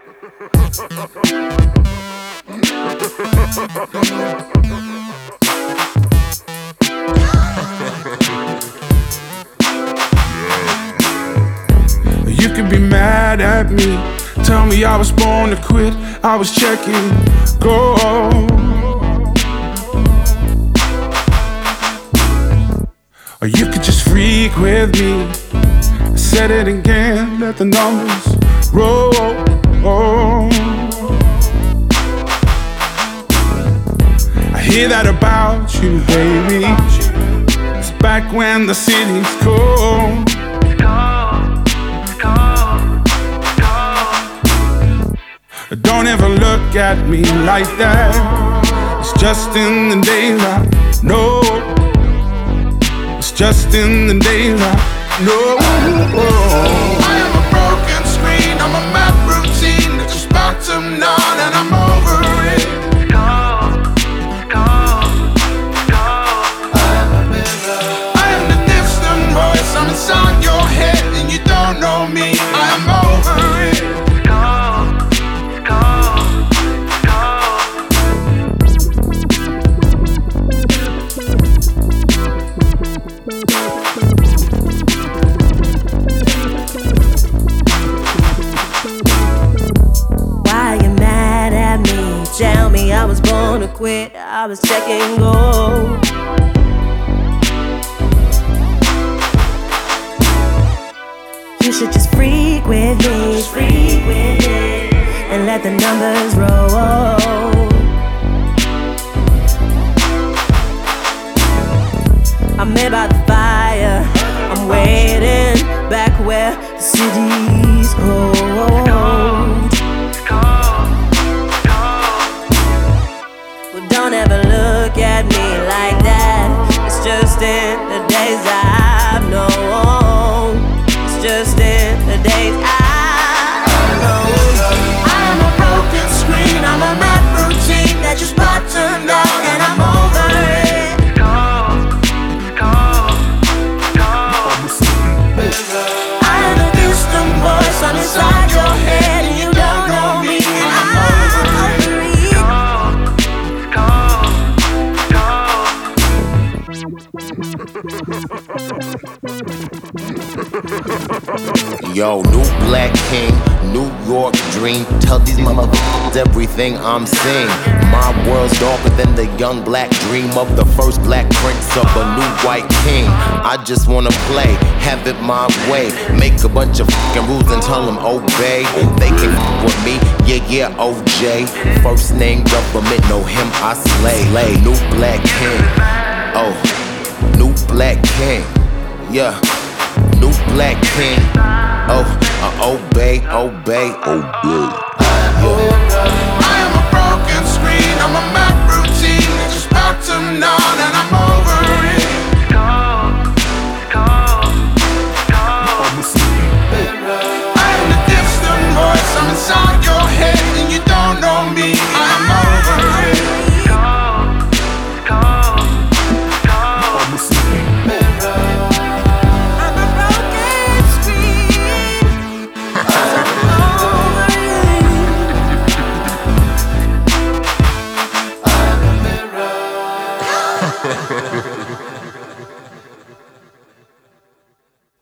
You can be mad at me, tell me I was born to quit, I was checking go. Or you could just freak with me. I said it again, let the numbers roll. I hear that about you, baby. It's back when the city's cold. Don't ever look at me like that. It's just in the daylight. No, it's just in the daylight. No, I am a broken screen. I'm a mad routine that just bottomed on, and I'm over it. I am the distant voice. I'm inside your head, and you don't know me. I am over it. Tell me I was born to quit, I was checking gold. You should just freak with me, and let the numbers roll. I'm made by the fire, I'm waiting back where the city's cold. Don't ever look at me like that. It's just in the days I've known. It's just in the days I've known. I'm a broken screen, I'm a mad routine that just bottomed out, and I'm over it. I am a distant voice, I'm inside your head, and you don't know me, and I'm over it. Yo, new black king, New York dream. Tell these motherfuckers everything I'm seeing. My world's darker than the young black dream of the first black prince of a new white king. I just wanna play, have it my way. Make a bunch of fucking rules and tell them obey. They can fuck with me, yeah, OJ. First name government, know him, I slay. New black king, oh, new black king, yeah. New black king, oh, obey. I am a broken screen, I'm a mad routine that just bottomed out.